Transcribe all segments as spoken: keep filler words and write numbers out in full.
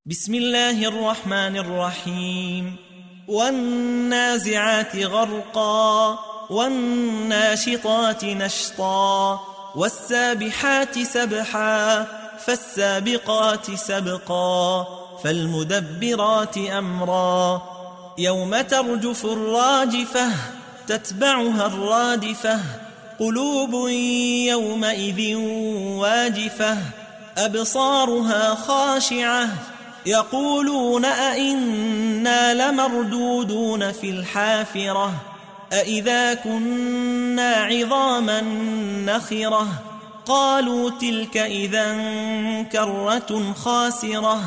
بسم الله الرحمن الرحيم والنازعات غرقا والناشطات نشطا والسابحات سبحا فالسابقات سبقا فالمدبرات أمرا يوم ترجف الراجفة تتبعها الرادفة قلوب يومئذ واجفة أبصارها خاشعة يقولون أئنا لمردودون في الحافرة أئذا كنا عظاما نخرة قالوا تلك إذا كرة خاسرة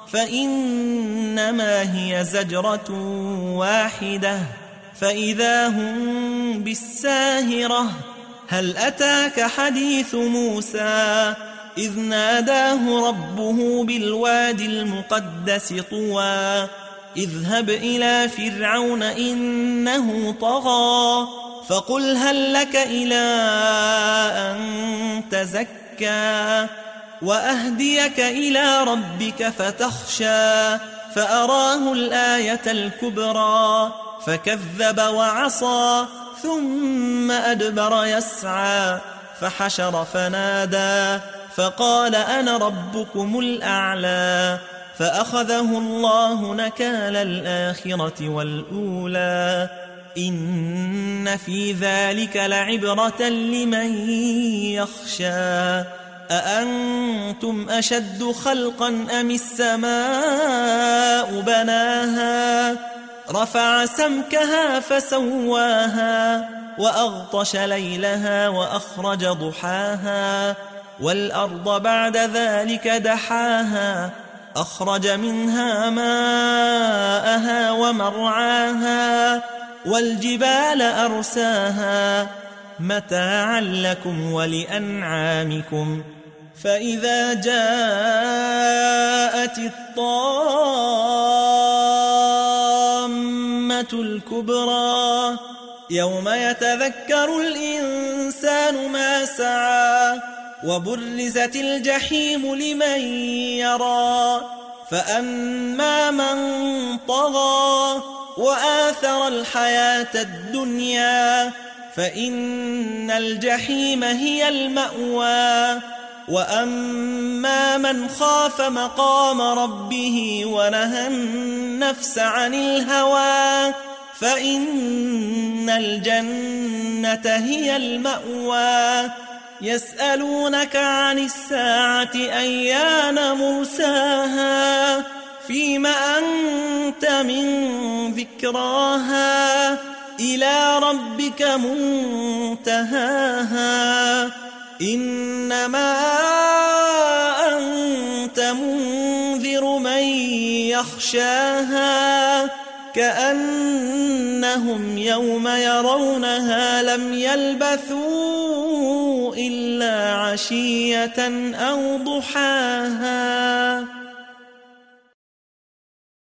فإنما هي زجرة واحدة فإذا هم بالساهرة هل أتاك حديث موسى إذ ناداه ربه بالوادي المقدس طوى اذهب إلى فرعون إنه طغى فقل هل لك إلى أن تزكى وأهديك إلى ربك فتخشى فأراه الآية الكبرى فكذب وعصى ثم أدبر يسعى فحشر فنادى فقال أنا ربكم الأعلى فأخذه الله نكال الآخرة والأولى إن في ذلك لعبرة لمن يخشى أأنتم أشد خلقا أم السماء بناها رفع سمكها فسواها وأغطش ليلها وأخرج ضحاها والأرض بعد ذلك دحاها أخرج منها ماءها ومرعاها والجبال أرساها متاعا لكم ولأنعامكم فإذا جاءت الطامة الكبرى يوم يتذكر الإنسان ما سعى وبرزت الجحيم لمن يرى فأما من طغى وآثر الحياة الدنيا فإن الجحيم هي المأوى وأما من خاف مقام ربه ونهى النفس عن الهوى فإن الجنة هي المأوى يسألونك عن الساعة أيان مرساها فيم أنت من ذكراها إلى ربك منتهاها إنما أنت منذر من يخشاها كأنهم يوم يرونها لم يلبثوا إلا عشية أو ضحاها.